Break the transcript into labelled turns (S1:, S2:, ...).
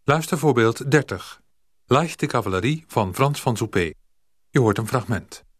S1: Luister voorbeeld 30. Leichte Kavallerie van Frans van Suppé. Je hoort een fragment.